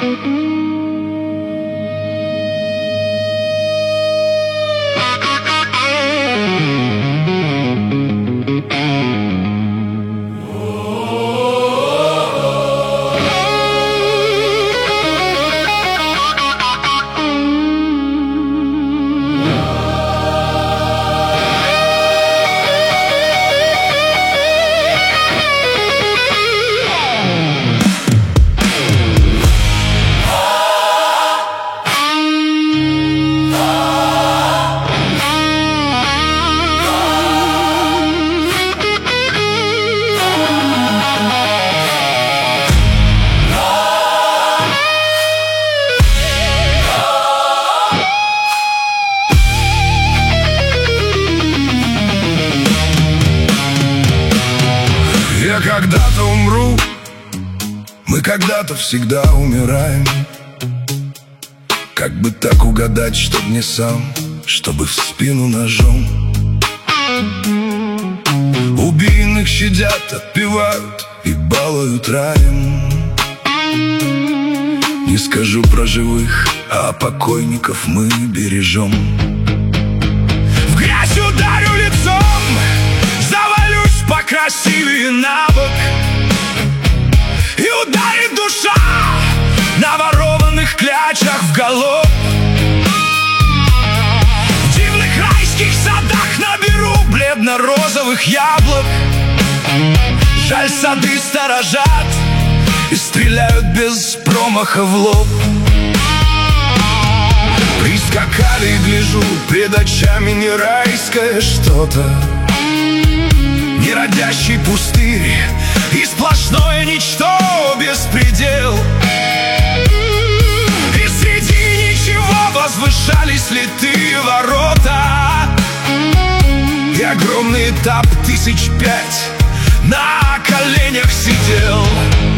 Я когда-то умру, мы когда-то всегда умираем. Как бы так угадать, чтоб не сам, чтобы в спину ножом. Убийных щадят, отпевают и балуют раем. Не скажу про живых, а покойников мы бережем. В грязь ударю лицом, завалюсь покрасивее на бок, и ударит душа на ворованных клячах в галоп. В дивных райских садах наберу бледно-розовых яблок. Жаль, сады сторожат и стреляют без промаха в лоб. Прискакали и гляжу, пред очами не райское что-то, неродящий пустырь и сплошное ничто, беспредел. И среди ничего возвышались литые ворота, и огромный этап 1005 на коленях сидел.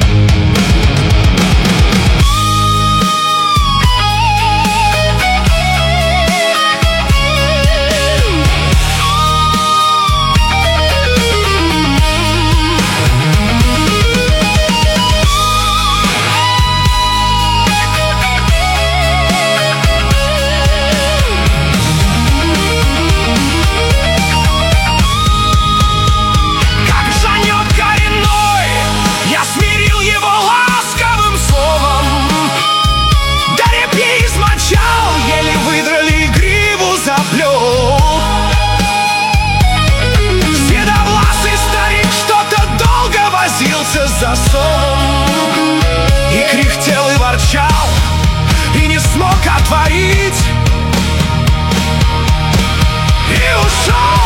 Засовом и кряхтел и ворчал, и не смог отворить, и ушел.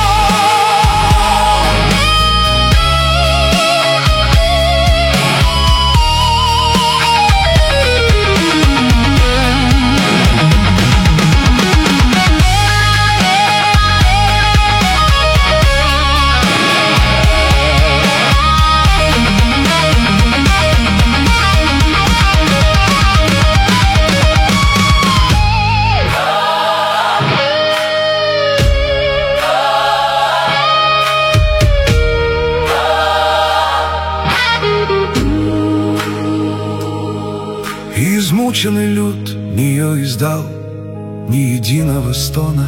И измученный люд нее издал ни единого стона.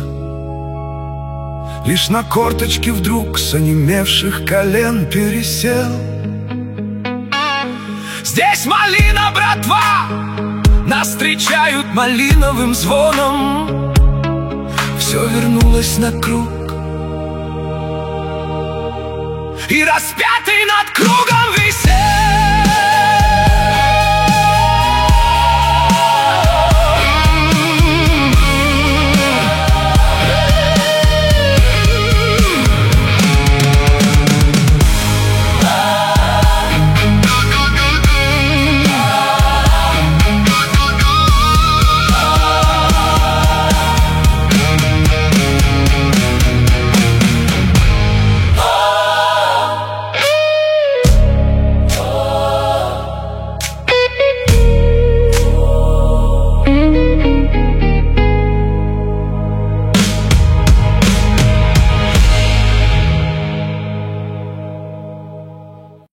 Лишь на корточке вдруг с онемевших колен пересел. Здесь малина, братва, нас встречают малиновым звоном. Все вернулось на круг, и распятый над кругом